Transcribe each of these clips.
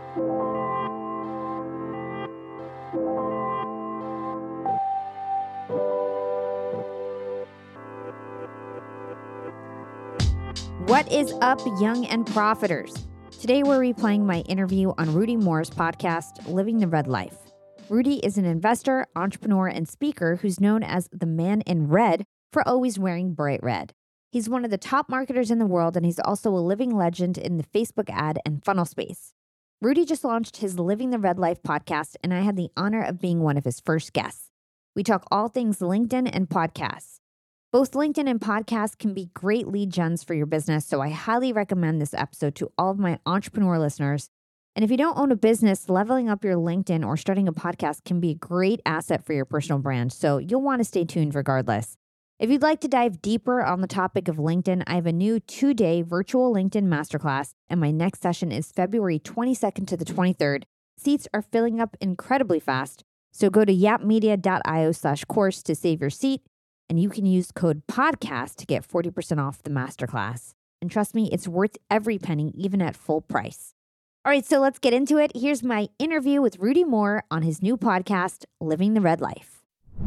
What is up, young and profiters? Today we're replaying my interview on Rudy Moore's podcast, Living the Red Life. Rudy is an investor, entrepreneur, and speaker who's known as the man in red for always wearing bright red. He's one of the top marketers in the world, and he's also a living legend in the Facebook ad and funnel space. Rudy just launched his Living the Red Life podcast, and I had the honor of being one of his first guests. We talk all things LinkedIn and podcasts. Both LinkedIn and podcasts can be great lead gens for your business, so I highly recommend this episode to all of my entrepreneur listeners. And if you don't own a business, leveling up your LinkedIn or starting a podcast can be a great asset for your personal brand, so you'll want to stay tuned regardless. If you'd like to dive deeper on the topic of LinkedIn, I have a new 2-day virtual LinkedIn masterclass, and my next session is February 22nd to the 23rd. Seats are filling up incredibly fast, so go to yapmedia.io/course to save your seat. And you can use code PODCAST to get 40% off the masterclass. And trust me, it's worth every penny, even at full price. All right, so let's get into it. Here's my interview with Rudy Moore on his new podcast, Living the Red Life.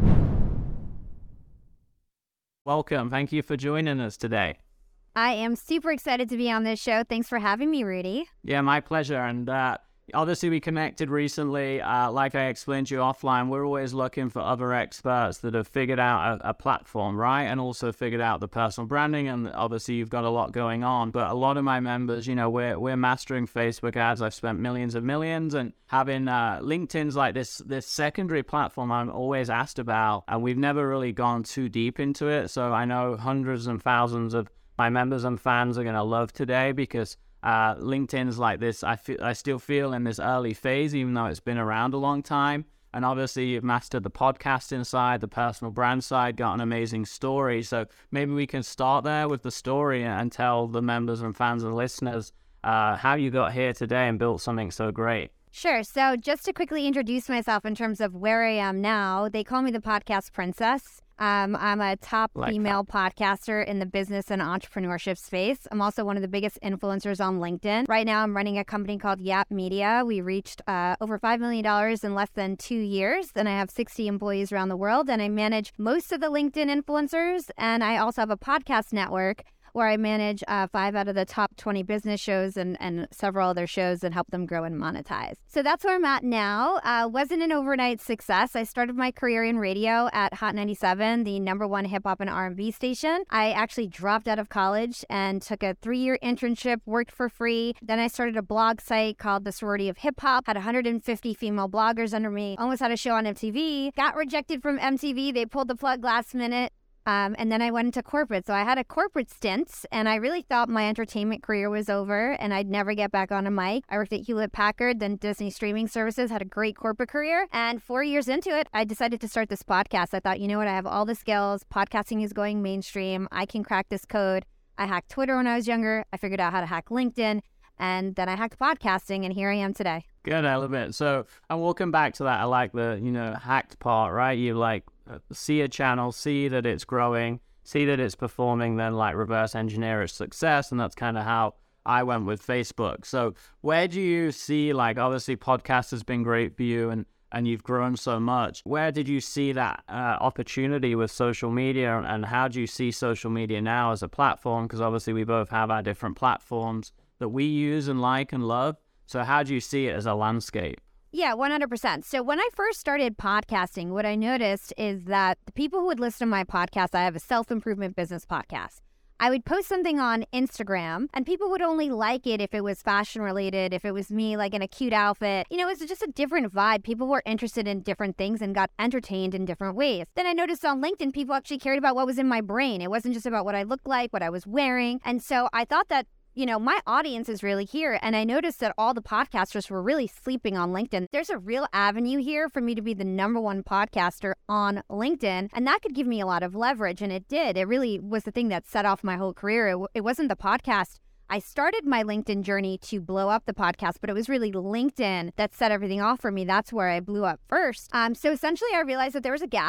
Welcome. Thank you for joining us today. I am super excited to be on this show. Thanks for having me, Rudy. Yeah, my pleasure. And obviously, we connected recently. Like I explained to you offline, we're always looking for other experts that have figured out a platform, right? And also figured out the personal branding. And obviously, you've got a lot going on. But a lot of my members, you know, we're mastering Facebook ads. I've spent millions and millions. And having LinkedIn's like this secondary platform I'm always asked about. And we've never really gone too deep into it. So I know hundreds and thousands of my members and fans are going to love today because LinkedIn's like this. I still feel in this early phase, even though it's been around a long time. And obviously, you've mastered the podcasting side, the personal brand side, got an amazing story. So maybe we can start there with the story and tell the members and fans and listeners how you got here today and built something so great. Sure. So just to quickly introduce myself in terms of where I am now, they call me the podcast princess. I'm a top female podcaster in the business and entrepreneurship space. I'm also one of the biggest influencers on LinkedIn. Right now, I'm running a company called Yap Media. We reached over $5 million in less than 2 years. And I have 60 employees around the world. And I manage most of the LinkedIn influencers. And I also have a podcast network where I manage 5 out of the top 20 business shows and several other shows and help them grow and monetize. So that's where I'm at now. Wasn't an overnight success. I started my career in radio at Hot 97, the #1 hip hop and R&B station. I actually dropped out of college and took a 3-year internship, worked for free. Then I started a blog site called The Sorority of Hip Hop, had 150 female bloggers under me, almost had a show on MTV, got rejected from MTV. They pulled the plug last minute. And then I went into corporate. So I had a corporate stint, and I really thought my entertainment career was over and I'd never get back on a mic. I worked at Hewlett-Packard, then Disney Streaming Services, had a great corporate career. And 4 years into it, I decided to start this podcast. I thought, you know what, I have all the skills. Podcasting is going mainstream. I can crack this code. I hacked Twitter when I was younger. I figured out how to hack LinkedIn. And then I hacked podcasting, and here I am today. Good, I love it. So, and we'll come back to that. I like the, hacked part, right? You see a channel, see that it's growing, see that it's performing, then reverse engineer its success. And that's kind of how I went with Facebook. So where do you see, obviously podcast has been great for you and you've grown so much. Where did you see that opportunity with social media, and how do you see social media now as a platform? Because obviously we both have our different platforms that we use and like and love. So how do you see it as a landscape? Yeah, 100%. So when I first started podcasting, what I noticed is that the people who would listen to my podcast, I have a self-improvement business podcast. I would post something on Instagram and people would only like it if it was fashion related, if it was me in a cute outfit. It was just a different vibe. People were interested in different things and got entertained in different ways. Then I noticed on LinkedIn, people actually cared about what was in my brain. It wasn't just about what I looked like, what I was wearing. And so I thought that my audience is really here. And I noticed that all the podcasters were really sleeping on LinkedIn. There's a real avenue here for me to be the #1 podcaster on LinkedIn. And that could give me a lot of leverage. And it did. It really was the thing that set off my whole career. It wasn't the podcast. I started my LinkedIn journey to blow up the podcast, but it was really LinkedIn that set everything off for me. That's where I blew up first. So essentially, I realized that there was a gap.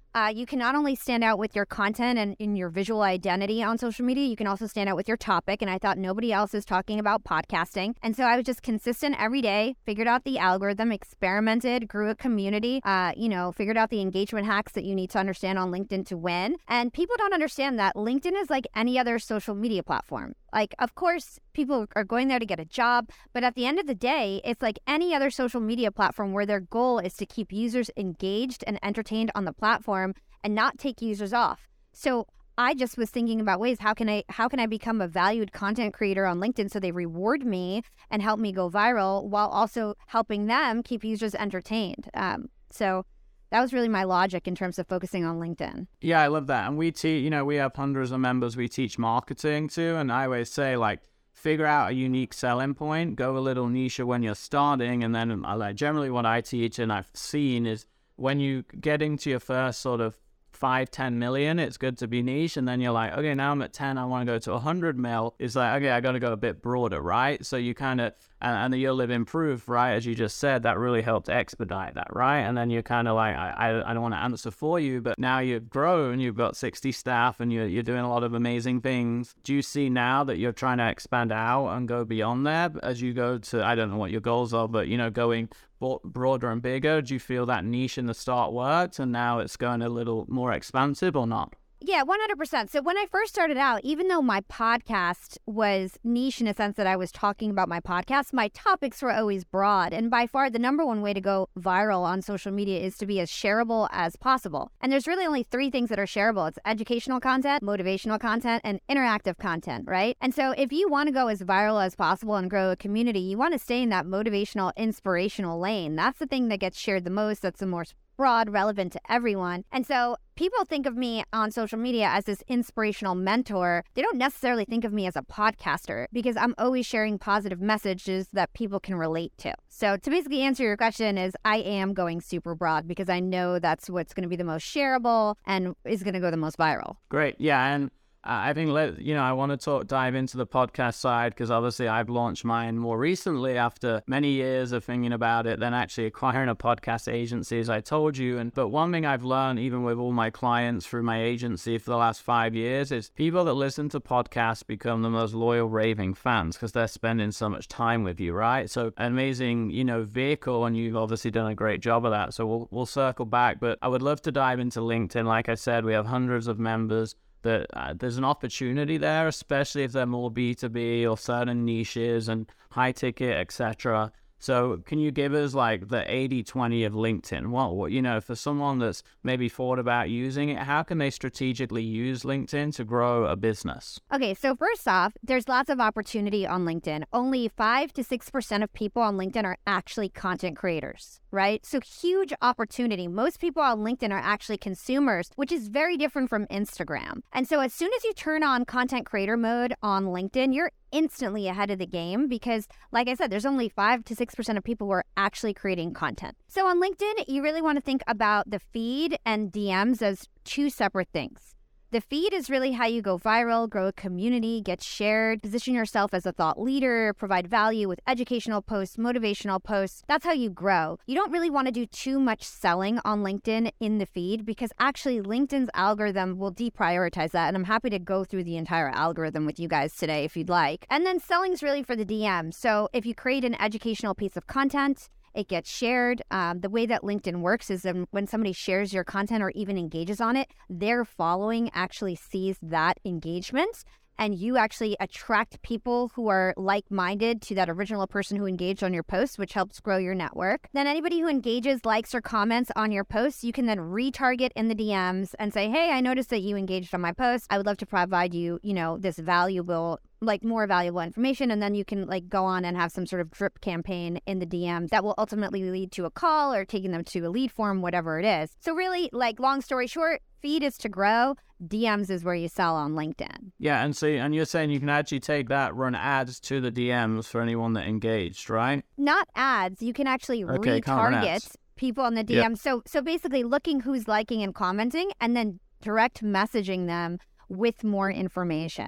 You can not only stand out with your content and in your visual identity on social media, you can also stand out with your topic. And I thought nobody else is talking about podcasting. And so I was just consistent every day, figured out the algorithm, experimented, grew a community, figured out the engagement hacks that you need to understand on LinkedIn to win. And people don't understand that LinkedIn is like any other social media platform. Like, of course, people are going there to get a job, but at the end of the day, it's like any other social media platform where their goal is to keep users engaged and entertained on the platform and not take users off. So I just was thinking about ways, how can I become a valued content creator on LinkedIn so they reward me and help me go viral while also helping them keep users entertained. So that was really my logic in terms of focusing on LinkedIn. Yeah, I love that. And we teach, we have hundreds of members we teach marketing to. And I always say, like, figure out a unique selling point, go a little niche when you're starting. And then generally what I teach and I've seen is when you get into your first sort of 5-10 million, it's good to be niche. And then you're like, okay, now I'm at 10, I want to go to 100 mil. It's like, okay, I got to go a bit broader, right? So you kind of, and you'll live in proof, right? As you just said, that really helped expedite that, right? And then you're kind of like, I don't want to answer for you, but now you've grown, you've got 60 staff and you're doing a lot of amazing things. Do you see now that you're trying to expand out and go beyond there as you go to, I don't know what your goals are, but, going broader and bigger? Do you feel that niche in the start worked and now it's going a little more expansive or not? Yeah, 100%. So when I first started out, even though my podcast was niche in a sense that I was talking about my podcast, my topics were always broad. And by far, the number one way to go viral on social media is to be as shareable as possible. And there's really only 3 things that are shareable. It's educational content, motivational content, and interactive content, right? And so if you want to go as viral as possible and grow a community, you want to stay in that motivational, inspirational lane. That's the thing that gets shared the most. That's the more broad, relevant to everyone. And so people think of me on social media as this inspirational mentor. They don't necessarily think of me as a podcaster because I'm always sharing positive messages that people can relate to. So to basically answer your question is I am going super broad because I know that's what's going to be the most shareable and is going to go the most viral. Great. Yeah. And I think, I want to dive into the podcast side because obviously I've launched mine more recently after many years of thinking about it, then actually acquiring a podcast agency, as I told you. But one thing I've learned, even with all my clients through my agency for the last 5 years, is people that listen to podcasts become the most loyal, raving fans because they're spending so much time with you, right? So an amazing, vehicle, and you've obviously done a great job of that. So we'll circle back, but I would love to dive into LinkedIn. Like I said, we have hundreds of members. That there's an opportunity there, especially if they're more B2B or certain niches and high ticket, etc. So can you give us like the 80-20 of LinkedIn? What, for someone that's maybe thought about using it, how can they strategically use LinkedIn to grow a business? Okay, so first off, there's lots of opportunity on LinkedIn. Only 5 to 6% of people on LinkedIn are actually content creators, right? So huge opportunity. Most people on LinkedIn are actually consumers, which is very different from Instagram. And so as soon as you turn on content creator mode on LinkedIn, you're instantly ahead of the game because, like I said, there's only 5 to 6% of people who are actually creating content. So on LinkedIn, you really want to think about the feed and DMs as 2 separate things. The feed is really how you go viral, grow a community, get shared, position yourself as a thought leader, provide value with educational posts, motivational posts. That's how you grow. You don't really want to do too much selling on LinkedIn in the feed because actually LinkedIn's algorithm will deprioritize that. And I'm happy to go through the entire algorithm with you guys today if you'd like. And then selling is really for the DM. So if you create an educational piece of content, it gets shared. The way that LinkedIn works is when somebody shares your content or even engages on it, their following actually sees that engagement. And you actually attract people who are like-minded to that original person who engaged on your post, which helps grow your network. Then anybody who engages, likes, or comments on your posts, you can then retarget in the DMs and say, hey, I noticed that you engaged on my post. I would love to provide you, this valuable, more valuable information. And then you can go on and have some sort of drip campaign in the DMs that will ultimately lead to a call or taking them to a lead form, whatever it is. So really, long story short, feed is to grow. DMs is where you sell on LinkedIn. Yeah, and you're saying you can actually take that, run ads to the DMs for anyone that engaged, right? Not ads. You can actually retarget people on the DMs. Yep. So basically looking who's liking and commenting and then direct messaging them with more information.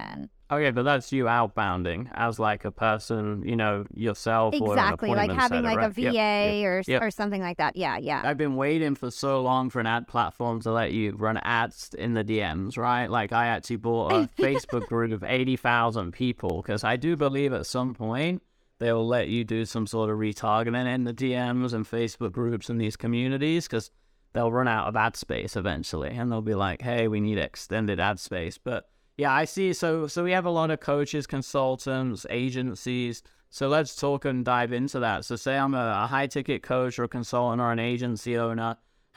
Okay, but that's you outbounding as like a person, yourself or an Exactly, like appointment having setter, like right? a VA Yep. or something like that. Yeah. I've been waiting for so long for an ad platform to let you run ads in the DMs, right? Like I actually bought a Facebook group of 80,000 people because I do believe at some point they'll let you do some sort of retargeting in the DMs and Facebook groups and these communities because they'll run out of ad space eventually and they'll be like, hey, we need extended ad space. But yeah, I see. So we have a lot of coaches, consultants, agencies. So let's talk and dive into that. So say I'm a high-ticket coach or a consultant or an agency owner.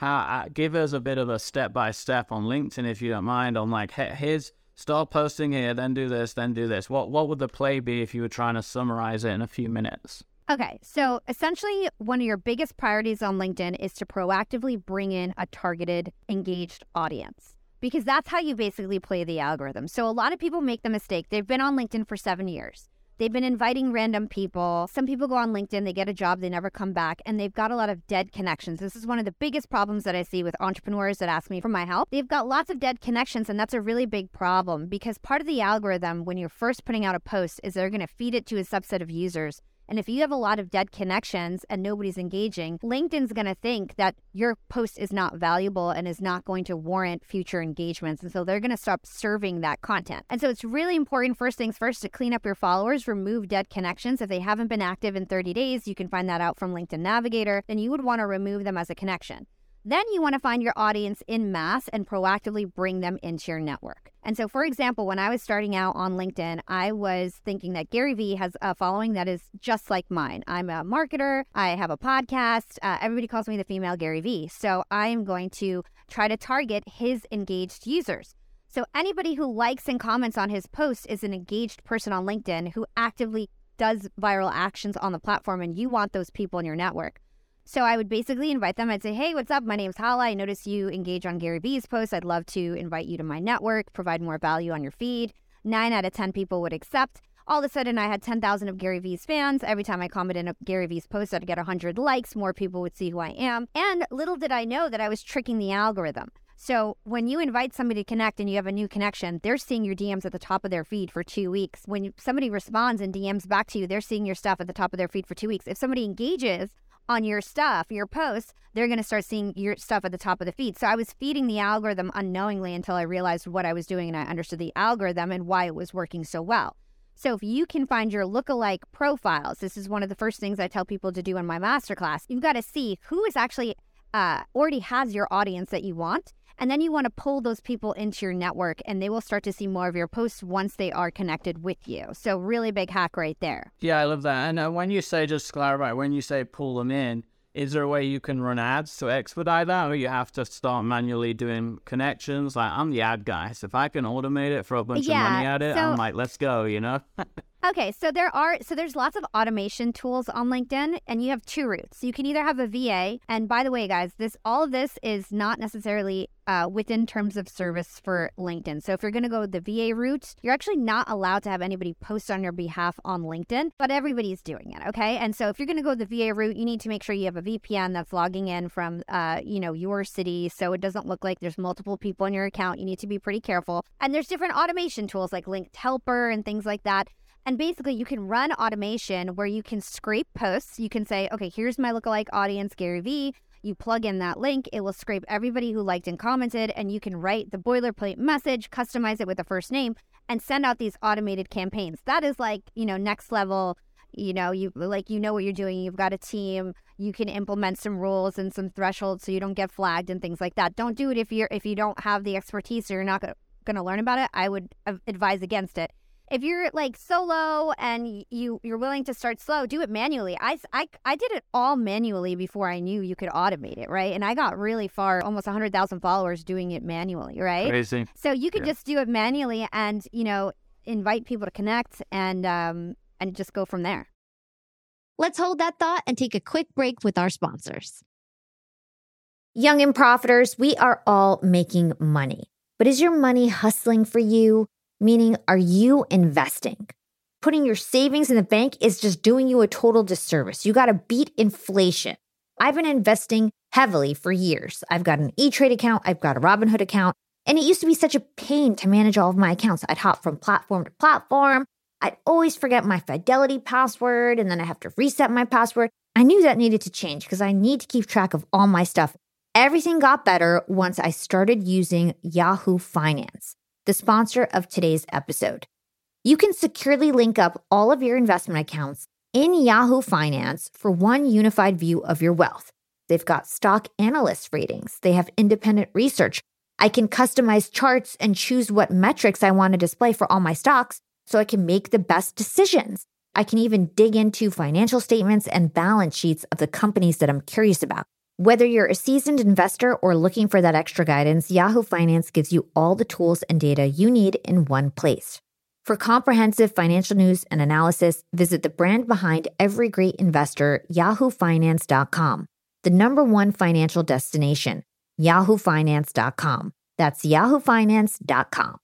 Give us a bit of a step-by-step on LinkedIn, if you don't mind, on like, hey, here's start posting here, then do this, then do this. What would the play be if you were trying to summarize it in a few minutes? Okay, so essentially one of your biggest priorities on LinkedIn is to proactively bring in a targeted, engaged audience, because that's how you basically play the algorithm. So a lot of people make the mistake. They've been on LinkedIn for 7 years. They've been inviting random people. Some people go on LinkedIn, they get a job, they never come back, and they've got a lot of dead connections. This is one of the biggest problems that I see with entrepreneurs that ask me for my help. They've got lots of dead connections, and that's a really big problem because part of the algorithm when you're first putting out a post is they're going to feed it to a subset of users. And if you have a lot of dead connections and nobody's engaging, LinkedIn's going to think that your post is not valuable and is not going to warrant future engagements. And so they're going to stop serving that content. And so it's really important, first things first, to clean up your followers, remove dead connections. If they haven't been active in 30 days, you can find that out from LinkedIn Navigator. Then you would want to remove them as a connection. Then you want to find your audience in mass and proactively bring them into your network. And so, for example, when I was starting out on LinkedIn, I was thinking that Gary Vee has a following that is just like mine. I'm a marketer. I have a podcast. Everybody calls me the female Gary Vee. So I am going to try to target his engaged users. So anybody who likes and comments on his posts is an engaged person on LinkedIn who actively does viral actions on the platform, and you want those people in your network. So I would basically invite them. I'd say, hey, what's up? My name's Hala. I noticed you engage on Gary Vee's posts. I'd love to invite you to my network, provide more value on your feed. 9 out of 10 people would accept. All of a sudden, I had 10,000 of Gary Vee's fans. Every time I commented on Gary Vee's post, I'd get 100 likes. More people would see who I am. And little did I know that I was tricking the algorithm. So when you invite somebody to connect and you have a new connection, they're seeing your DMs at the top of their feed for 2 weeks. When somebody responds and DMs back to you, they're seeing your stuff at the top of their feed for 2 weeks. If somebody engages on your stuff, your posts, they're going to start seeing your stuff at the top of the feed. So I was feeding the algorithm unknowingly until I realized what I was doing and I understood the algorithm and why it was working so well. So if you can find your lookalike profiles, this is one of the first things I tell people to do in my masterclass. You've got to see who is actually already has your audience that you want. And then you want to pull those people into your network and they will start to see more of your posts once they are connected with you. So really big hack right there. Yeah, I love that. And when you say, just to clarify, when you say pull them in, is there a way you can run ads to expedite that, or you have to start manually doing connections? Like, I'm the ad guy, so if I can automate it for a bunch of money at it, I'm like, let's go, Okay, so there's lots of automation tools on LinkedIn, and you have 2 routes. You can either have a VA, and by the way, guys, all of this is not necessarily within terms of service for LinkedIn. So if you're going to go the VA route, you're actually not allowed to have anybody post on your behalf on LinkedIn, but everybody's doing it, okay? And so if you're going to go the VA route, you need to make sure you have a VPN that's logging in from, your city, so it doesn't look like there's multiple people in your account. You need to be pretty careful. And there's different automation tools like Linked Helper and things like that. And basically, you can run automation where you can scrape posts. You can say, okay, here's my lookalike audience, Gary Vee. You plug in that link. It will scrape everybody who liked and commented, and you can write the boilerplate message, customize it with a first name, and send out these automated campaigns. That is like, next level. You know what you're doing. You've got a team. You can implement some rules and some thresholds so you don't get flagged and things like that. Don't do it if you don't have the expertise or you're not going to learn about it. I would advise against it. If you're like solo and you're willing to start slow, do it manually. I did it all manually before I knew you could automate it, right? And I got really far, almost 100,000 followers doing it manually, right? Crazy. So you could just do it manually and, invite people to connect and just go from there. Let's hold that thought and take a quick break with our sponsors. Young and Profiters, we are all making money. But is your money hustling for you? Meaning, are you investing? Putting your savings in the bank is just doing you a total disservice. You got to beat inflation. I've been investing heavily for years. I've got an E-Trade account. I've got a Robinhood account. And it used to be such a pain to manage all of my accounts. I'd hop from platform to platform. I'd always forget my Fidelity password, and then I have to reset my password. I knew that needed to change because I need to keep track of all my stuff. Everything got better once I started using Yahoo Finance, the sponsor of today's episode. You can securely link up all of your investment accounts in Yahoo Finance for one unified view of your wealth. They've got stock analyst ratings. They have independent research. I can customize charts and choose what metrics I want to display for all my stocks so I can make the best decisions. I can even dig into financial statements and balance sheets of the companies that I'm curious about. Whether you're a seasoned investor or looking for that extra guidance, Yahoo Finance gives you all the tools and data you need in one place. For comprehensive financial news and analysis, visit the brand behind every great investor, yahoofinance.com, the #1 financial destination, yahoofinance.com. That's yahoofinance.com.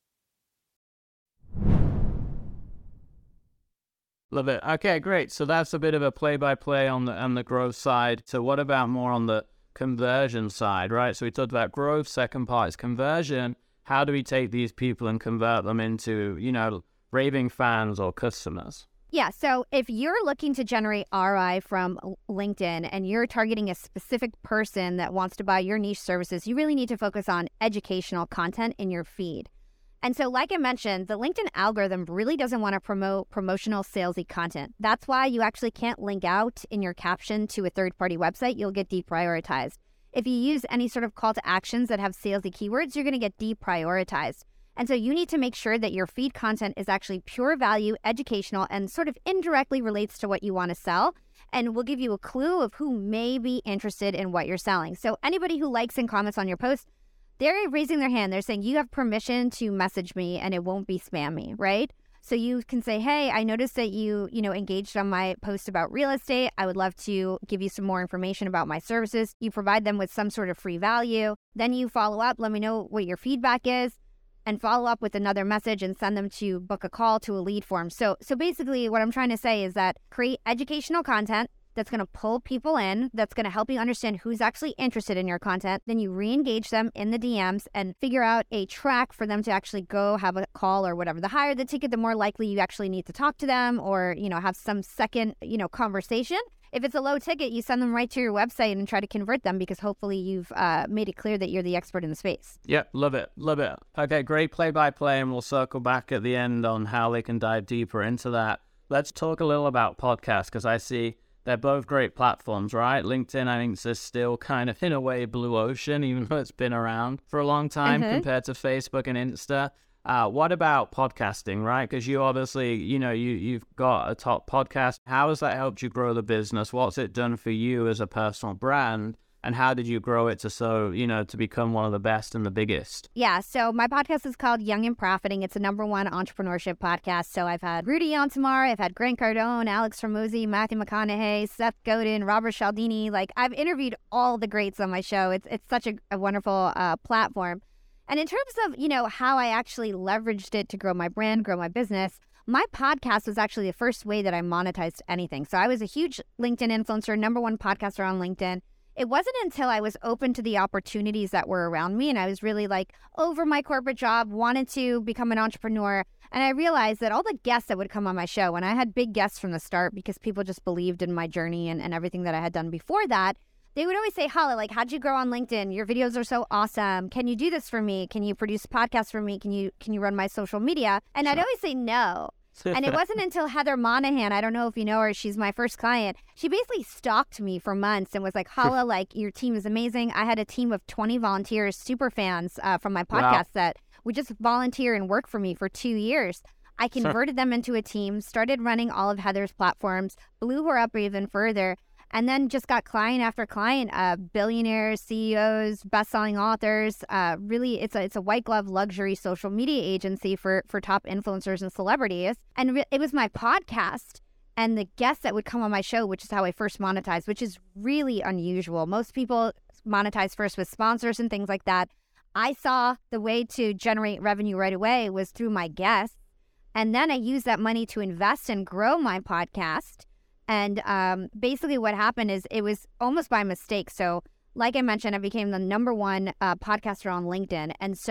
Love it. Okay, great. So that's a bit of a play-by-play on the growth side. So what about more on the conversion side, right? So we talked about growth. Second part is conversion. How do we take these people and convert them into, raving fans or customers? Yeah, so if you're looking to generate ROI from LinkedIn and you're targeting a specific person that wants to buy your niche services, you really need to focus on educational content in your feed. And so like I mentioned, the LinkedIn algorithm really doesn't want to promote promotional salesy content. That's why you actually can't link out in your caption to a third-party website. You'll get deprioritized. If you use any sort of call to actions that have salesy keywords, you're going to get deprioritized. And so you need to make sure that your feed content is actually pure value, educational, and sort of indirectly relates to what you want to sell, and will give you a clue of who may be interested in what you're selling. So anybody who likes and comments on your post, they're raising their hand. They're saying, you have permission to message me and it won't be spammy, right? So you can say, hey, I noticed that you engaged on my post about real estate. I would love to give you some more information about my services. You provide them with some sort of free value. Then you follow up, let me know what your feedback is, and follow up with another message and send them to book a call to a lead form. So basically what I'm trying to say is that create educational content that's going to pull people in, that's going to help you understand who's actually interested in your content. Then you re-engage them in the DMs and figure out a track for them to actually go have a call or whatever. The higher the ticket, the more likely you actually need to talk to them or, have some second, conversation. If it's a low ticket, you send them right to your website and try to convert them because hopefully you've made it clear that you're the expert in the space. Yeah, love it. Love it. Okay, great play-by-play, and we'll circle back at the end on how they can dive deeper into that. Let's talk a little about podcasts because I see they're both great platforms, right? LinkedIn, I think, is still kind of, in a way, blue ocean, even though it's been around for a long time compared to Facebook and Insta. What about podcasting, right? Because you obviously, you've got a top podcast. How has that helped you grow the business? What's it done for you as a personal brand? And how did you grow it to become one of the best and the biggest? Yeah, so my podcast is called Young and Profiting. It's a #1 entrepreneurship podcast. So I've had Rudy on tomorrow. I've had Grant Cardone, Alex Hormozi, Matthew McConaughey, Seth Godin, Robert Cialdini. I've interviewed all the greats on my show. It's such a wonderful platform. And in terms of, how I actually leveraged it to grow my brand, grow my business, my podcast was actually the first way that I monetized anything. So I was a huge LinkedIn influencer, #1 podcaster on LinkedIn. It wasn't until I was open to the opportunities that were around me and I was really over my corporate job, wanted to become an entrepreneur. And I realized that all the guests that would come on my show, and I had big guests from the start because people just believed in my journey and everything that I had done before that, they would always say, Hala, how'd you grow on LinkedIn? Your videos are so awesome. Can you do this for me? Can you produce podcasts for me? Can you run my social media? And I'd always say no. And it wasn't until Heather Monahan, I don't know if you know her, she's my first client. She basically stalked me for months and was like, Hala, your team is amazing. I had a team of 20 volunteers, super fans from my podcast that would just volunteer and work for me for 2 years. I converted them into a team, started running all of Heather's platforms, blew her up even further, and then just got client after client, billionaires, CEOs, best-selling authors. Really, it's a white glove luxury social media agency for top influencers and celebrities. And it was my podcast and the guests that would come on my show, which is how I first monetized, which is really unusual. Most people monetize first with sponsors and things like that. I saw the way to generate revenue right away was through my guests. And then I used that money to invest and grow my podcast. And basically what happened is it was almost by mistake. So like I mentioned, I became the #1 podcaster on LinkedIn. And so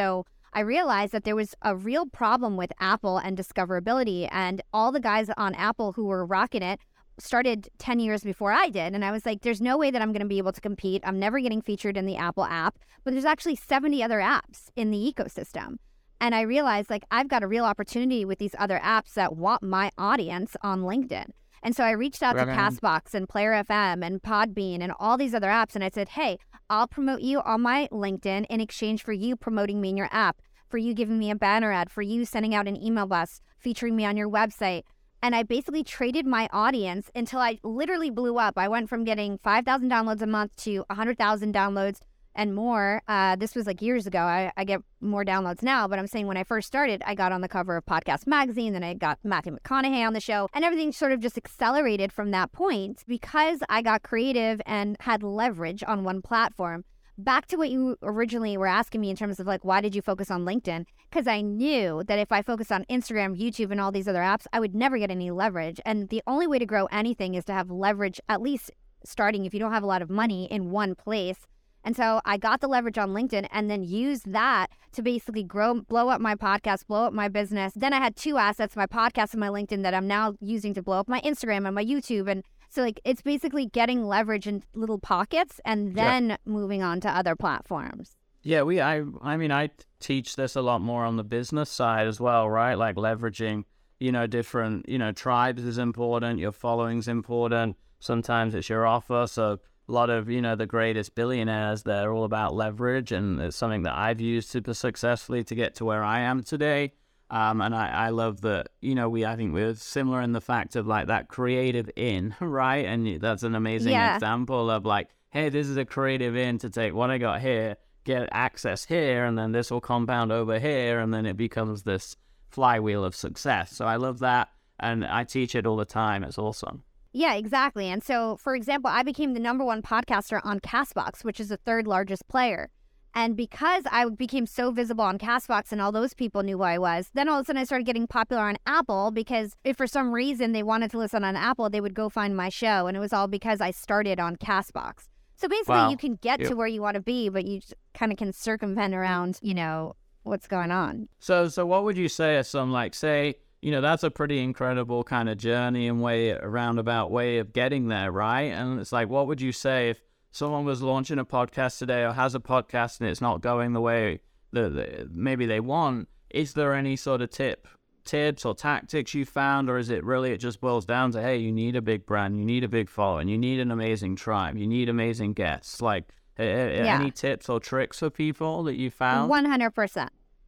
I realized that there was a real problem with Apple and discoverability, and all the guys on Apple who were rocking it started 10 years before I did. And I was like, there's no way that I'm going to be able to compete. I'm never getting featured in the Apple app, but there's actually 70 other apps in the ecosystem. And I realized like I've got a real opportunity with these other apps that want my audience on LinkedIn. And so I reached out to CastBox and Player FM and Podbean and all these other apps. And I said, hey, I'll promote you on my LinkedIn in exchange for you promoting me in your app, for you giving me a banner ad, for you sending out an email blast, featuring me on your website. And I basically traded my audience until I literally blew up. I went from getting 5,000 downloads a month to 100,000 downloads and more. This was like years ago. I get more downloads now, but I'm saying when I first started, I got on the cover of Podcast Magazine, then I got Matthew McConaughey on the show, and everything sort of just accelerated from that point because I got creative and had leverage on one platform. Back to what you originally were asking me in terms of like, why did you focus on LinkedIn? Because I knew that if I focused on Instagram, YouTube, and all these other apps, I would never get any leverage. And the only way to grow anything is to have leverage, at least starting if you don't have a lot of money in one place. And so I got the leverage on LinkedIn and then used that to basically blow up my podcast, blow up my business. Then I had two assets, my podcast and my LinkedIn, that I'm now using to blow up my Instagram and my YouTube. And so like it's basically getting leverage in little pockets and then moving on to other platforms. Yeah, I teach this a lot more on the business side as well, right? Like leveraging, different, tribes is important, your following's important. Sometimes it's your offer. So a lot of, the greatest billionaires, they're all about leverage, and it's something that I've used super successfully to get to where I am today. And I love that, I think we're similar in the fact of like that creative in, right? And that's an amazing example of like, hey, this is a creative in to take what I got here, get access here, and then this will compound over here, and then it becomes this flywheel of success. So I love that, and I teach it all the time. It's awesome. Yeah, exactly. And so, for example, I became the #1 podcaster on CastBox, which is the third largest player. And because I became so visible on CastBox and all those people knew who I was, then all of a sudden I started getting popular on Apple, because if for some reason they wanted to listen on Apple, they would go find my show. And it was all because I started on CastBox. So basically you can get to where you want to be, but you kind of can circumvent around, what's going on. So what would you say are some, like, say, that's a pretty incredible kind of journey and roundabout way of getting there, right? And it's like, what would you say if someone was launching a podcast today or has a podcast and it's not going the way that maybe they want? Is there any sort of tips or tactics you found, or is it really, it just boils down to, hey, you need a big brand, you need a big following, you need an amazing tribe, you need amazing guests? Like, any tips or tricks for people that you found? 100%.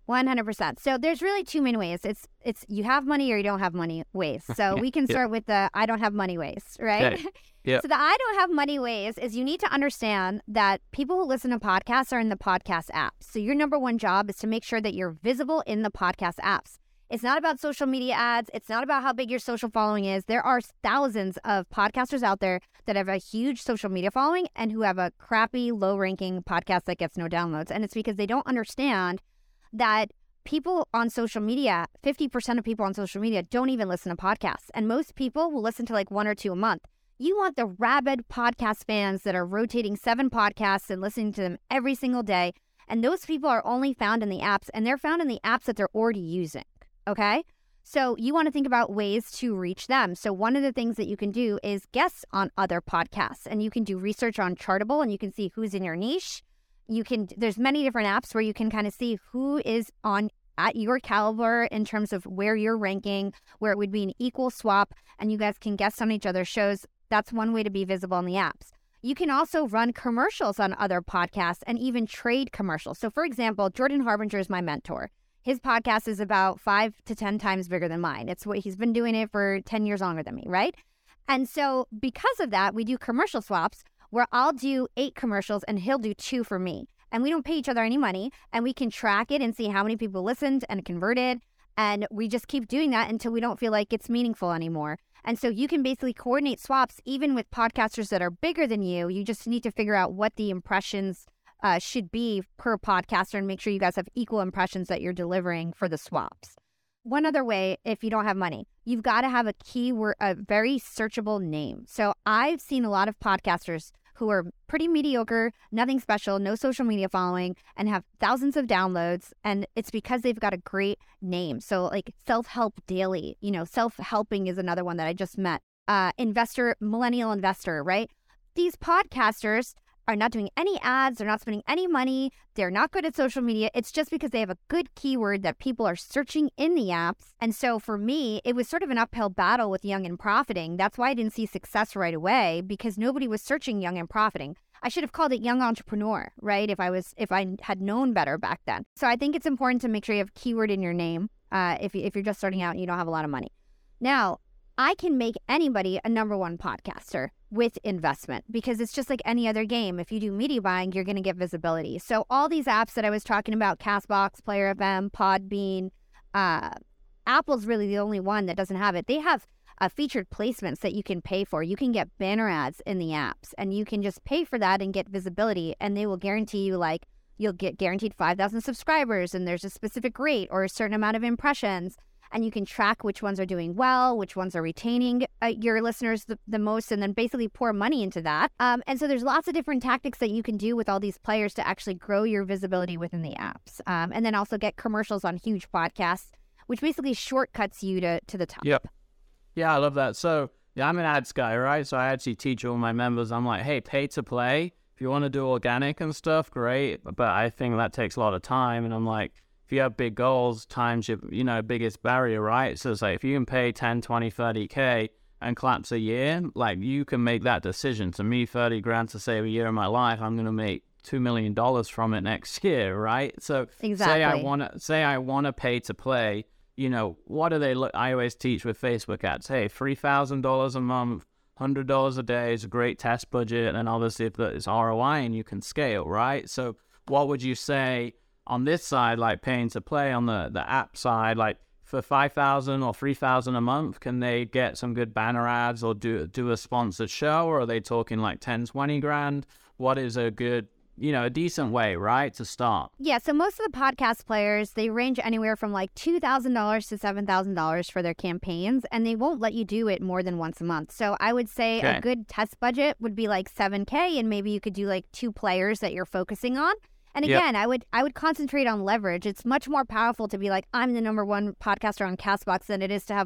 100%. So there's really two main ways. It's you have money or you don't have money ways. So we can start with the I don't have money ways, right? Okay. Yep. So the I don't have money ways is you need to understand that people who listen to podcasts are in the podcast apps. So your #1 job is to make sure that you're visible in the podcast apps. It's not about social media ads. It's not about how big your social following is. There are thousands of podcasters out there that have a huge social media following and who have a crappy, low-ranking podcast that gets no downloads. And it's because they don't understand that people on social media, 50% of people on social media don't even listen to podcasts. And most people will listen to like 1 or 2 a month. You want the rabid podcast fans that are rotating 7 podcasts and listening to them every single day. And those people are only found in the apps, and they're found in the apps that they're already using. Okay? So you want to think about ways to reach them. So one of the things that you can do is guest on other podcasts, and you can do research on Chartable, and you can see who's in your niche. There's many different apps where you can kind of see who is at your caliber in terms of where you're ranking, where it would be an equal swap, and you guys can guest on each other's shows. That's one way to be visible in the apps. You can also run commercials on other podcasts and even trade commercials. So for example, Jordan Harbinger is my mentor. His podcast is about 5 to 10 times bigger than mine. He's been doing it for 10 years longer than me, right? And so because of that, we do commercial swaps where I'll do 8 commercials and he'll do 2 for me. And we don't pay each other any money, and we can track it and see how many people listened and converted. And we just keep doing that until we don't feel like it's meaningful anymore. And so you can basically coordinate swaps even with podcasters that are bigger than you. You just need to figure out what the impressions should be per podcaster and make sure you guys have equal impressions that you're delivering for the swaps. One other way, if you don't have money, you've got to have a keyword, a very searchable name. So I've seen a lot of podcasters who are pretty mediocre, nothing special, no social media following, and have thousands of downloads. And it's because they've got a great name. So like Self-Help Daily, self-helping is another one that I just met. Millennial Investor, right? These podcasters are not doing any ads. They're not spending any money. They're not good at social media. It's just because they have a good keyword that people are searching in the apps. And so for me, it was sort of an uphill battle with Young and Profiting. That's why I didn't see success right away, because nobody was searching Young and Profiting. I should have called it Young Entrepreneur, right? If I had known better back then. So I think it's important to make sure you have keyword in your name if you're just starting out and you don't have a lot of money. Now, I can make anybody a number one podcaster with investment, because it's just like any other game. If you do media buying, you're going to get visibility. So all these apps that I was talking about, CastBox, Player FM, Podbean, Apple's really the only one that doesn't have it. They have featured placements that you can pay for. You can get banner ads in the apps, and you can just pay for that and get visibility, and they will guarantee you you'll get guaranteed 5,000 subscribers, and there's a specific rate or a certain amount of impressions. And you can track which ones are doing well, which ones are retaining your listeners the most, and then basically pour money into that. And so there's lots of different tactics that you can do with all these players to actually grow your visibility within the apps. And then also get commercials on huge podcasts, which basically shortcuts you to the top. Yep. Yeah, I love that. So yeah, I'm an ads guy, right? So I actually teach all my members, I'm like, hey, pay to play. If you want to do organic and stuff, great. But I think that takes a lot of time. And I'm like, if you have big goals, time's your biggest barrier, right? So it's like, if you can pay 10, 20, 30K and collapse a year, like you can make that decision. To me, 30 grand to save a year of my life, I'm going to make $2 million from it next year, right? So exactly. say I want to pay to play, what do they look? I always teach with Facebook ads. Hey, $3,000 a month, $100 a day is a great test budget. And obviously if it's ROI and you can scale, right? So what would you say on this side, like paying to play on the app side, like for $5,000 or $3,000 a month, can they get some good banner ads or do a sponsored show? Or are they talking like 10, 20 grand? What is a good, a decent way, right, to start? Yeah, so most of the podcast players, they range anywhere from like $2,000 to $7,000 for their campaigns, and they won't let you do it more than once a month. So I would say a good test budget would be like $7K, and maybe you could do like 2 players that you're focusing on. And again, I would concentrate on leverage. It's much more powerful to be like, I'm the number one podcaster on CastBox than it is to have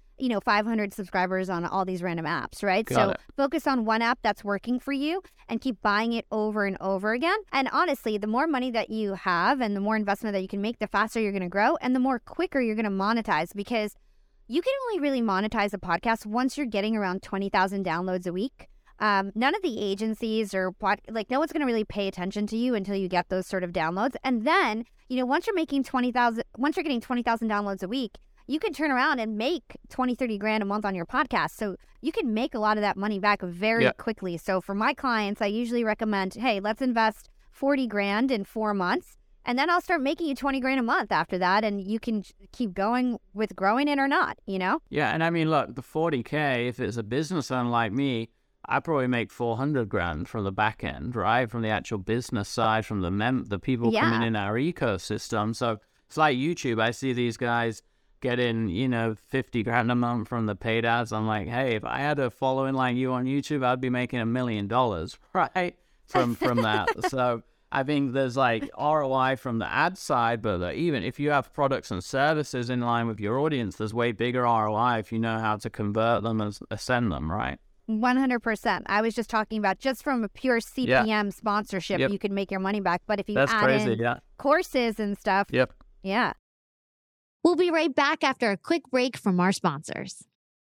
500 subscribers on all these random apps, right? Focus on one app that's working for you and keep buying it over and over again. And honestly, the more money that you have and the more investment that you can make, the faster you're going to grow and the more quicker you're going to monetize, because you can only really monetize a podcast once you're getting around 20,000 downloads a week. None of the agencies or no one's going to really pay attention to you until you get those sort of downloads. And then, once you're getting 20,000 downloads a week, you can turn around and make 20, 30 grand a month on your podcast. So you can make a lot of that money back very quickly. So for my clients, I usually recommend, hey, let's invest 40 grand in 4 months. And then I'll start making you 20 grand a month after that. And you can keep going with growing it or not, Yeah. And I mean, look, the 40K, if it's a business owner like me, I probably make 400 grand from the back end, right? From the actual business side, from the people coming in our ecosystem. So it's like YouTube. I see these guys getting, 50 grand a month from the paid ads. I'm like, hey, if I had a following like you on YouTube, I'd be making $1 million, right? From that. So I think there's like ROI from the ad side, but even if you have products and services in line with your audience, there's way bigger ROI if you know how to convert them and ascend them, right? 100%. I was just talking about just from a pure CPM sponsorship, you can make your money back. But if you add in courses and stuff, yeah. We'll be right back after a quick break from our sponsors.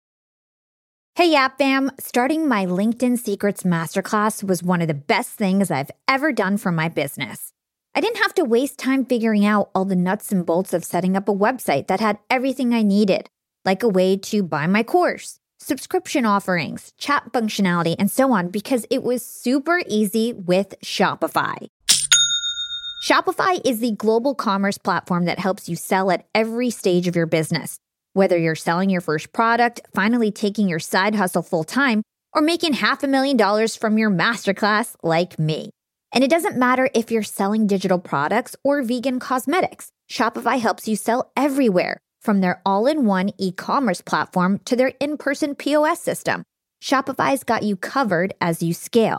Hey, App Fam. Starting my LinkedIn Secrets Masterclass was one of the best things I've ever done for my business. I didn't have to waste time figuring out all the nuts and bolts of setting up a website that had everything I needed, like a way to buy my course, subscription offerings, chat functionality, and so on, because it was super easy with Shopify. Shopify is the global commerce platform that helps you sell at every stage of your business. Whether you're selling your first product, finally taking your side hustle full-time, or making $500,000 from your masterclass like me. And it doesn't matter if you're selling digital products or vegan cosmetics. Shopify helps you sell everywhere, from their all-in-one e-commerce platform to their in-person POS system. Shopify's got you covered as you scale.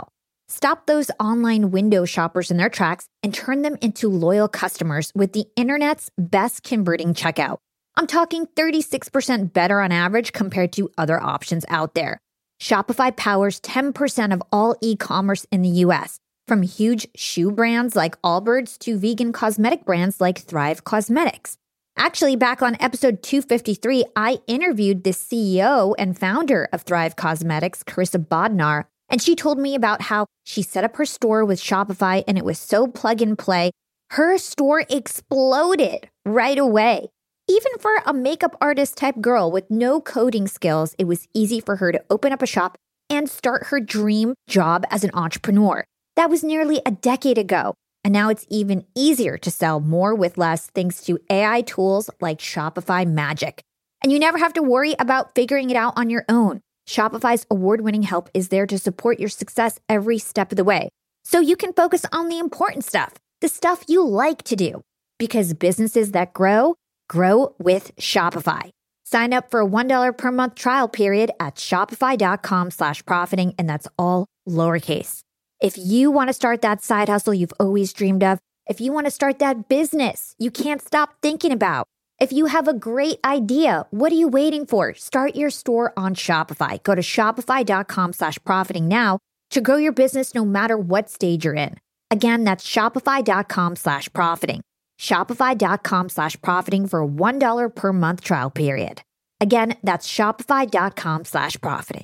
Stop those online window shoppers in their tracks and turn them into loyal customers with the internet's best converting checkout. I'm talking 36% better on average compared to other options out there. Shopify powers 10% of all e-commerce in the US, from huge shoe brands like Allbirds to vegan cosmetic brands like Thrive Cosmetics. Actually, back on episode 253, I interviewed the CEO and founder of Thrive Cosmetics, Carissa Bodnar, and she told me about how she set up her store with Shopify and it was so plug and play. Her store exploded right away. Even for a makeup artist type girl with no coding skills, it was easy for her to open up a shop and start her dream job as an entrepreneur. That was nearly a decade ago. And now it's even easier to sell more with less thanks to AI tools like Shopify Magic. And you never have to worry about figuring it out on your own. Shopify's award-winning help is there to support your success every step of the way. So you can focus on the important stuff, the stuff you like to do. Because businesses that grow with Shopify. Sign up for a $1 per month trial period at shopify.com/profiting, and that's all lowercase. If you want to start that side hustle you've always dreamed of, if you want to start that business you can't stop thinking about, if you have a great idea, what are you waiting for? Start your store on Shopify. Go to shopify.com/profiting now to grow your business no matter what stage you're in. Again, that's shopify.com/profiting. Shopify.com/profiting for a $1 per month trial period. Again, that's shopify.com/profiting.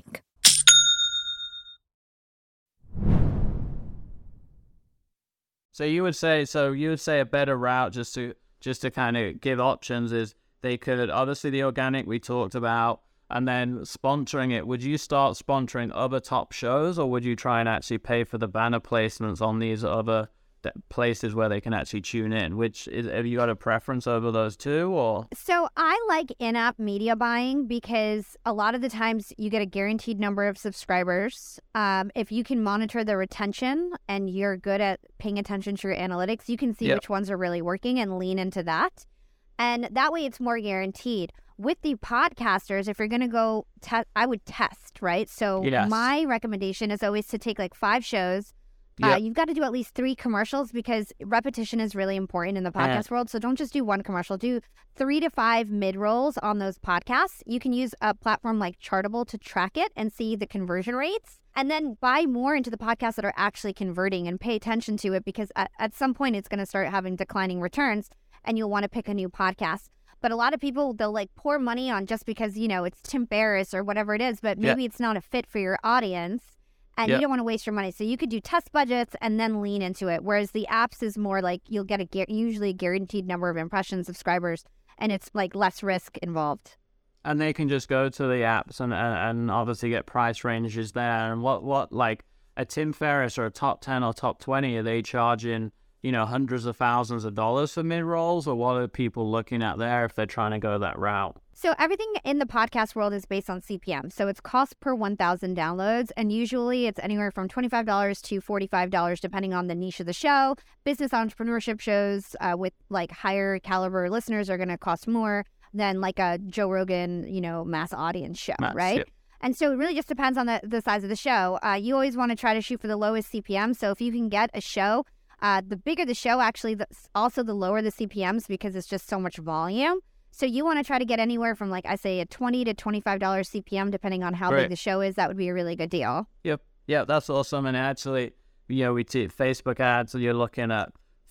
So you would say a better route just to kind of give options is they could, obviously the organic we talked about, and then sponsoring it. Would you start sponsoring other top shows, or would you try and actually pay for the banner placements on these other places where they can actually tune in? Have you got a preference over those two, or? So I like in-app media buying because a lot of the times you get a guaranteed number of subscribers. If you can monitor the retention and you're good at paying attention to your analytics, you can see which ones are really working and lean into that. And that way it's more guaranteed. With the podcasters, if you're going to go I would test, right? So my recommendation is always to take like 5 shows. You've got to do at least 3 commercials because repetition is really important in the podcast world. So don't just do 1 commercial. Do 3 to 5 mid-rolls on those podcasts. You can use a platform like Chartable to track it and see the conversion rates. And then buy more into the podcasts that are actually converting and pay attention to it because at some point it's going to start having declining returns and you'll want to pick a new podcast. But a lot of people, they'll like pour money on just because, it's Tim Ferriss or whatever it is, but maybe it's not a fit for your audience. And you don't want to waste your money. So you could do test budgets and then lean into it. Whereas the apps is more like you'll get usually a guaranteed number of impressions, subscribers, and it's like less risk involved. And they can just go to the apps and obviously get price ranges there. And what like a Tim Ferriss or a top 10 or top 20, are they charging, hundreds of thousands of dollars for mid-rolls? Or what are people looking at there if they're trying to go that route? So everything in the podcast world is based on CPM. So it's cost per 1,000 downloads. And usually it's anywhere from $25 to $45, depending on the niche of the show. Business entrepreneurship shows with like higher caliber listeners are going to cost more than like a Joe Rogan, mass audience show, right? Yep. And so it really just depends on the size of the show. You always want to try to shoot for the lowest CPM. So if you can get a show, the bigger the show, actually, also the lower the CPMs because it's just so much volume. So you want to try to get anywhere from, like I say, a $20 to $25 CPM, depending on how big the show is. That would be a really good deal. Yep. Yeah, that's awesome. And actually, we see Facebook ads, so you're looking at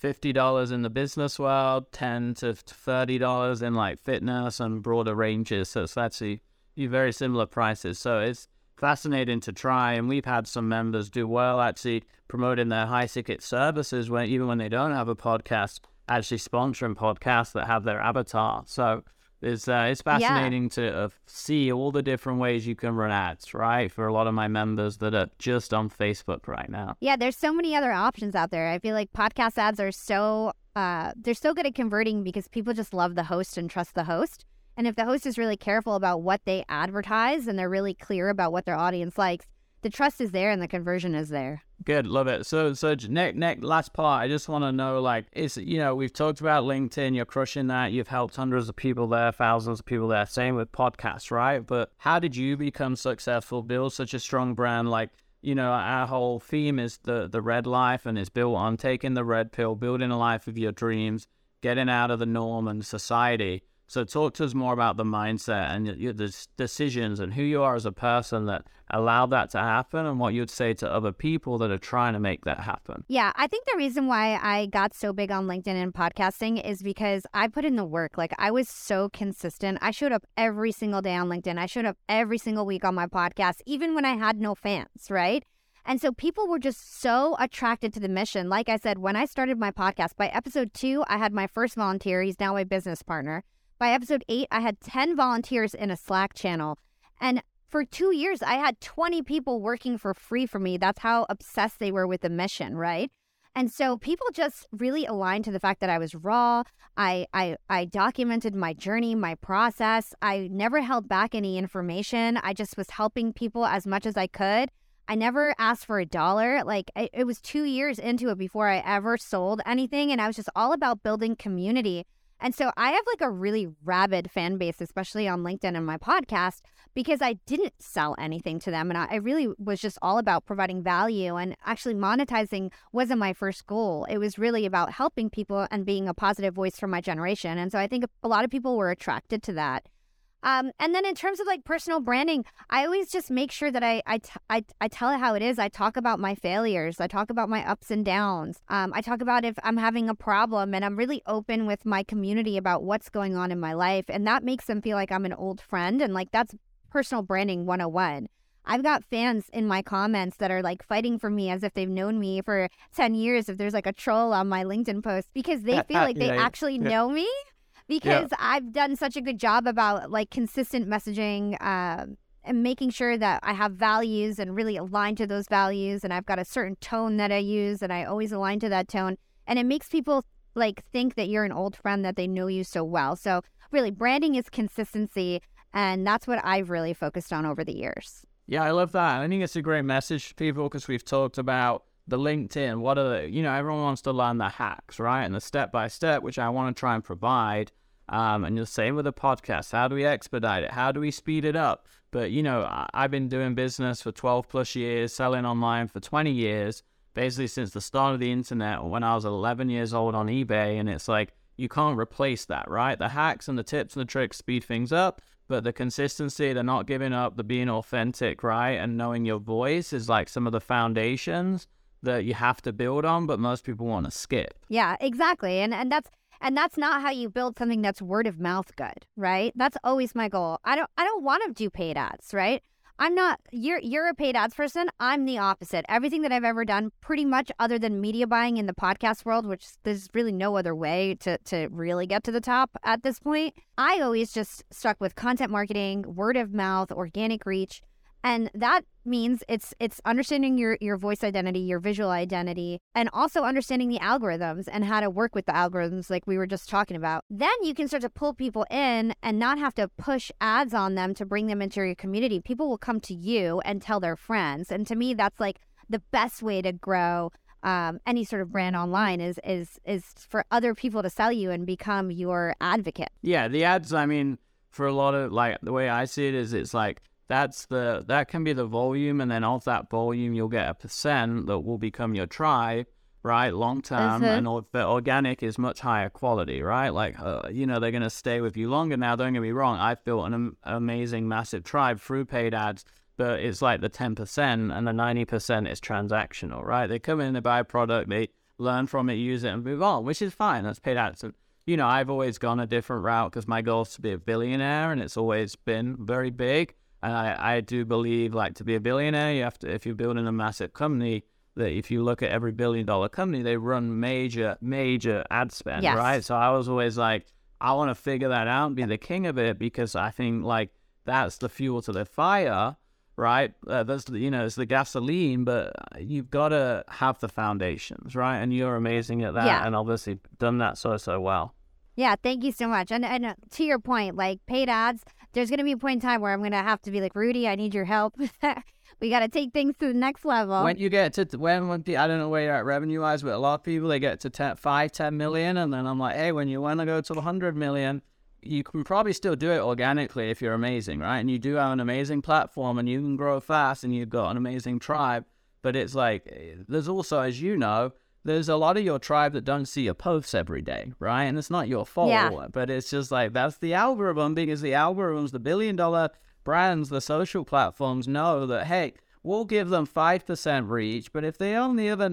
$50 in the business world, $10 to $30 in like fitness and broader ranges. So it's actually very similar prices. So it's fascinating to try. And we've had some members do well actually promoting their high ticket services even when they don't have a podcast, actually sponsoring podcasts that have their avatar. So it's fascinating to see all the different ways you can run ads, right? For a lot of my members that are just on Facebook right now. Yeah, there's so many other options out there. I feel like podcast ads are they're so good at converting because people just love the host and trust the host. And if the host is really careful about what they advertise and they're really clear about what their audience likes, the trust is there and the conversion is there. Good, love it. So Nick, last part, I just want to know, we've talked about LinkedIn, you're crushing that, you've helped hundreds of people there, thousands of people there, same with podcasts, right? But how did you become successful, build such a strong brand? Like, our whole theme is the red life, and it's built on taking the red pill, building a life of your dreams, getting out of the norm and society. So talk to us more about the mindset and the decisions and who you are as a person that allow that to happen, and what you'd say to other people that are trying to make that happen. Yeah, I think the reason why I got so big on LinkedIn and podcasting is because I put in the work. Like, I was so consistent. I showed up every single day on LinkedIn. I showed up every single week on my podcast, even when I had no fans, right? And so people were just so attracted to the mission. Like I said, when I started my podcast, by episode 2, I had my first volunteer. He's now my business partner. By episode 8, I had 10 volunteers in a Slack channel. And for 2 years, I had 20 people working for free for me. That's how obsessed they were with the mission, right? And so people just really aligned to the fact that I was raw. I documented my journey, my process. I never held back any information. I just was helping people as much as I could. I never asked for $1. Like, it was 2 years into it before I ever sold anything. And I was just all about building community. And so I have like a really rabid fan base, especially on LinkedIn and my podcast, because I didn't sell anything to them. And I really was just all about providing value, and actually monetizing wasn't my first goal. It was really about helping people and being a positive voice for my generation. And so I think a lot of people were attracted to that. And then in terms of like personal branding, I always just make sure that I tell it how it is. I talk about my failures. I talk about my ups and downs. I talk about if I'm having a problem, and I'm really open with my community about what's going on in my life. And that makes them feel like I'm an old friend. And like, that's personal branding 101. I've got fans in my comments that are like fighting for me as if they've known me for 10 years if there's like a troll on my LinkedIn post, because they feel like they actually know me. Because I've done such a good job about like consistent messaging and making sure that I have values and really align to those values. And I've got a certain tone that I use, and I always align to that tone. And it makes people like think that you're an old friend, that they know you so well. So really, branding is consistency. And that's what I've really focused on over the years. Yeah, I love that. I think it's a great message to people, because we've talked about the LinkedIn, what are the, everyone wants to learn the hacks, right? And the step-by-step, which I want to try and provide. And the same with the podcast. How do we expedite it? How do we speed it up? But, I've been doing business for 12 plus years, selling online for 20 years, basically since the start of the internet, when I was 11 years old on eBay. And it's like, you can't replace that, right? The hacks and the tips and the tricks speed things up, but the consistency, the not giving up, the being authentic, right? And knowing your voice is like some of the foundations that you have to build on, but most people want to skip. Yeah, exactly. And that's not how you build something that's word of mouth good, right? That's always my goal. I don't want to do paid ads, right? You're a paid ads person. I'm the opposite. Everything that I've ever done, pretty much, other than media buying in the podcast world, which there's really no other way to really get to the top at this point, I always just stuck with content marketing, word of mouth, organic reach. And that means it's understanding your voice identity, your visual identity, and also understanding the algorithms and how to work with the algorithms like we were just talking about. Then you can start to pull people in and not have to push ads on them to bring them into your community. People will come to you and tell their friends. And to me, that's like the best way to grow any sort of brand online is for other people to sell you and become your advocate. Yeah, the ads, I mean, for a lot of, like, the way I see it is, it's like, that can be the volume, and then of that volume you'll get a percent that will become your tribe, right, long term. And the organic is much higher quality, right? Like they're going to stay with you longer. Now, don't get me wrong, I've built an amazing massive tribe through paid ads, but it's like the 10% and the 90% is transactional, right? They come in, they buy a product, they learn from it, use it, and move on, which is fine. That's paid ads. And I've always gone a different route because my goal is to be a billionaire, and it's always been very big. And I do believe, like, to be a billionaire, you have to, if you're building a massive company, that if you look at every $1 billion company, they run major ad spend, yes. Right? So I was always like, I want to figure that out and be the king of it, because I think, like, that's the fuel to the fire, right? That's, it's the gasoline, but you've got to have the foundations, right? And you're amazing at that, and obviously done that so well. Yeah, thank you so much. And to your point, like, paid ads, there's going to be a point in time where I'm going to have to be like, Rudy, I need your help. We got to take things to the next level. When you get to, I don't know where you're at revenue-wise, but a lot of people, they get to 5-10 million, and then I'm like, hey, when you want to go to 100 million, you can probably still do it organically if you're amazing, right? And you do have an amazing platform and you can grow fast and you've got an amazing tribe. But it's like, there's also, as you know, there's a lot of your tribe that don't see your posts every day, right? And it's not your fault, but it's just like, that's the algorithm, because the algorithms, the billion-dollar brands, the social platforms know that, hey, we'll give them 5% reach, but if they own the other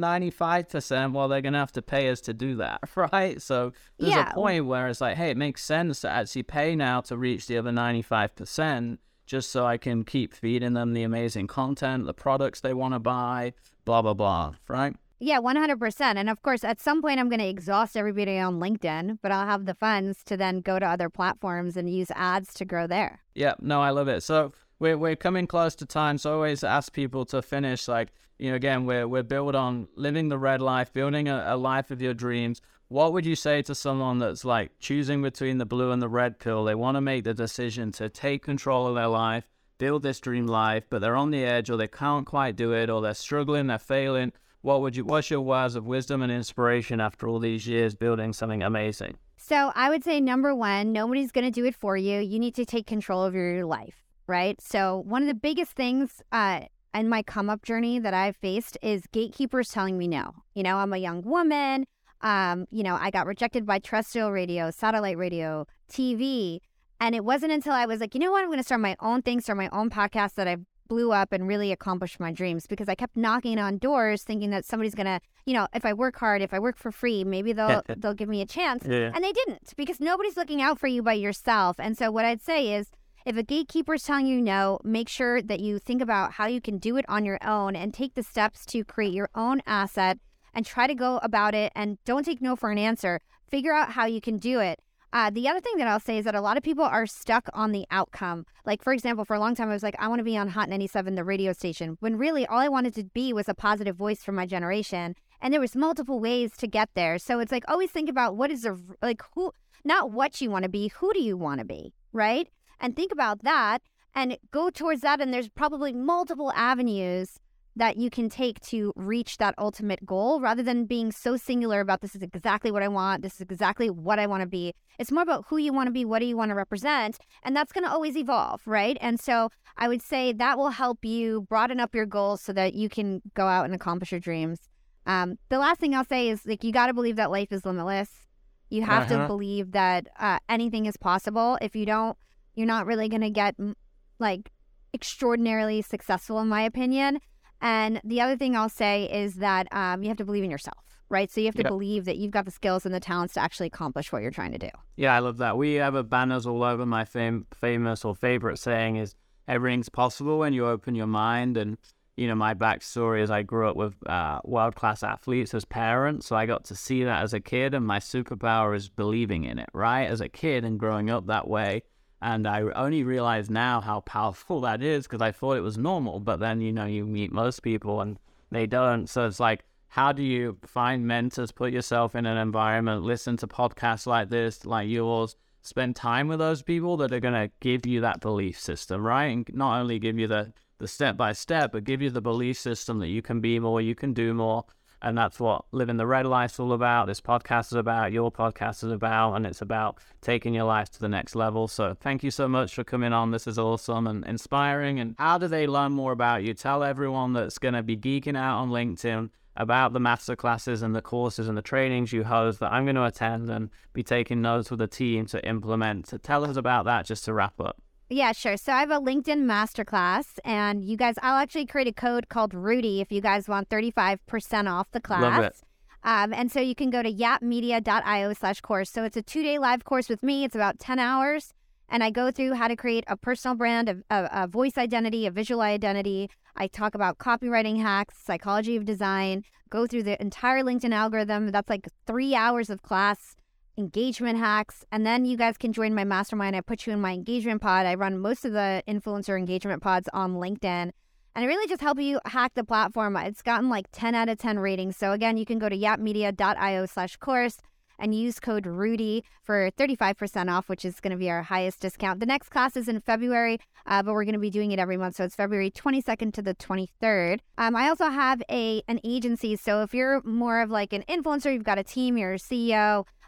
95%, well, they're going to have to pay us to do that, right? So there's a point where it's like, hey, it makes sense to actually pay now to reach the other 95%, just so I can keep feeding them the amazing content, the products they want to buy, blah, blah, blah, right? Yeah, 100%. And of course, at some point, I'm going to exhaust everybody on LinkedIn, but I'll have the funds to then go to other platforms and use ads to grow there. Yeah, no, I love it. So we're coming close to time. So I always ask people to finish, like, you know, again, we're built on living the red life, building a life of your dreams. What would you say to someone that's like choosing between the blue and the red pill? They want to make the decision to take control of their life, build this dream life, but they're on the edge, or they can't quite do it, or they're struggling, they're failing. What's your words of wisdom and inspiration after all these years building something amazing? So I would say, number one, nobody's going to do it for you. You need to take control of your life, right? So one of the biggest things in my come up journey that I've faced is gatekeepers telling me no. You know, I'm a young woman. You know, I got rejected by terrestrial radio, satellite radio, TV. And it wasn't until I was like, you know what, I'm going to start my own thing, start my own podcast, that I blew up and really accomplished my dreams, because I kept knocking on doors thinking that somebody's going to, you know, if I work hard, if I work for free, maybe they'll give me a chance. Yeah. And they didn't, because nobody's looking out for you by yourself. And so what I'd say is, if a gatekeeper is telling you no, make sure that you think about how you can do it on your own and take the steps to create your own asset and try to go about it, and don't take no for an answer. Figure out how you can do it. The other thing that I'll say is that a lot of people are stuck on the outcome. Like, for example, for a long time, I was like, I want to be on Hot 97, the radio station, when really all I wanted to be was a positive voice for my generation. And there was multiple ways to get there. So it's like, always think about what is who, not what you want to be, who do you want to be, right? And think about that and go towards that. And there's probably multiple avenues that you can take to reach that ultimate goal, rather than being so singular about, this is exactly what I want, this is exactly what I want to be. It's more about who you want to be, what do you want to represent, and that's going to always evolve, right? And so I would say that will help you broaden up your goals so that you can go out and accomplish your dreams. The last thing I'll say is, like, you got to believe that life is limitless. You have to believe that anything is possible. If you don't, you're not really going to get like extraordinarily successful, in my opinion. And the other thing I'll say is that you have to believe in yourself, right? So you have to believe that you've got the skills and the talents to actually accomplish what you're trying to do. Yeah, I love that. We have banners all over. My famous or favorite saying is, everything's possible when you open your mind. And, you know, my backstory is I grew up with world-class athletes as parents. So I got to see that as a kid. And my superpower is believing in it, right? As a kid and growing up that way. And I only realize now how powerful that is, because I thought it was normal. But then, you know, you meet most people and they don't. So it's like, how do you find mentors, put yourself in an environment, listen to podcasts like this, like yours, spend time with those people that are going to give you that belief system, right? And not only give you the step-by-step, but give you the belief system that you can be more, you can do more. And that's what Living the Red Life's all about. This podcast is about, your podcast is about, and it's about taking your life to the next level. So thank you so much for coming on. This is awesome and inspiring. And how do they learn more about you? Tell everyone that's going to be geeking out on LinkedIn about the masterclasses and the courses and the trainings you host that I'm going to attend and be taking notes with the team to implement. So tell us about that, just to wrap up. Yeah, sure. So I have a LinkedIn masterclass, and you guys, I'll actually create a code called Rudy if you guys want 35% off the class. Love it. And so you can go to yapmedia.io/course. So it's a 2-day live course with me. It's about 10 hours. And I go through how to create a personal brand, a voice identity, a visual identity. I talk about copywriting hacks, psychology of design, go through the entire LinkedIn algorithm. That's like 3 hours of class, engagement hacks. And then you guys can join my mastermind. I put you in my engagement pod. I run most of the influencer engagement pods on LinkedIn. And I really just help you hack the platform. It's gotten like 10 out of 10 ratings. So again, you can go to yapmedia.io/course and use code Rudy for 35% off, which is going to be our highest discount. The next class is in February, but we're going to be doing it every month. So it's February 22nd to the 23rd. I also have an agency. So if you're more of like an influencer, you've got a team, you're a CEO,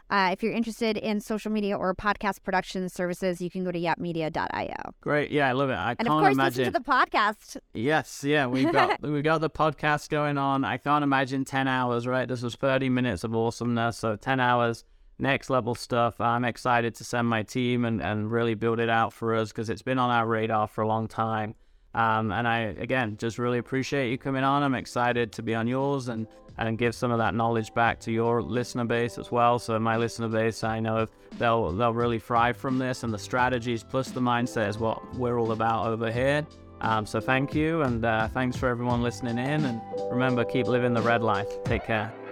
If you're interested in social media or podcast production services, you can go to yapmedia.io. Great. Yeah, I love it. And of course, listen to the podcast. Yes. Yeah, we've got the podcast going on. I can't imagine 10 hours, right? This was 30 minutes of awesomeness. So 10 hours, next level stuff. I'm excited to send my team and really build it out for us because it's been on our radar for a long time. And I, again, just really appreciate you coming on. I'm excited to be on yours and give some of that knowledge back to your listener base as well. So my listener base, I know they'll really thrive from this, and the strategies plus the mindset is what we're all about over here. So thank you, and thanks for everyone listening in. And remember, keep living the red life. Take care.